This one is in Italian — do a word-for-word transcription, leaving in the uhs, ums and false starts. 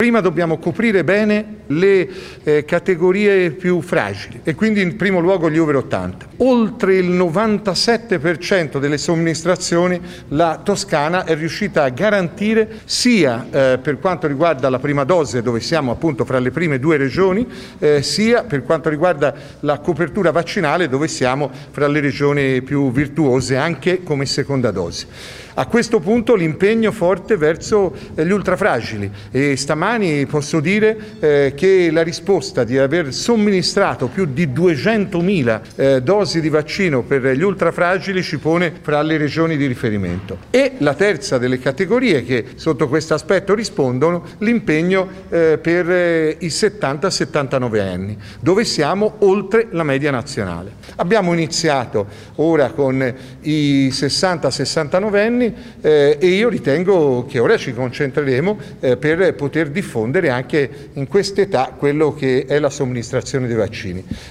Prima dobbiamo coprire bene le eh, categorie più fragili e quindi in primo luogo gli over ottanta. Oltre il novantasette per cento delle somministrazioni la Toscana è riuscita a garantire sia eh, per quanto riguarda la prima dose, dove siamo appunto fra le prime due regioni, eh, sia per quanto riguarda la copertura vaccinale, dove siamo fra le regioni più virtuose anche come seconda dose. A questo punto l'impegno forte verso eh, gli ultrafragili, e stamani posso dire eh, che la risposta di aver somministrato più di duecentomila eh, dosi di vaccino per gli ultrafragili ci pone fra le regioni di riferimento. E la terza delle categorie che sotto questo aspetto rispondono, l'impegno eh, per eh, i settanta settantanove anni, dove siamo oltre la media nazionale. Abbiamo iniziato ora con i sessanta sessantanove anni Eh, e io ritengo che ora ci concentreremo eh, per poter diffondere anche in quest'età quello che è la somministrazione dei vaccini.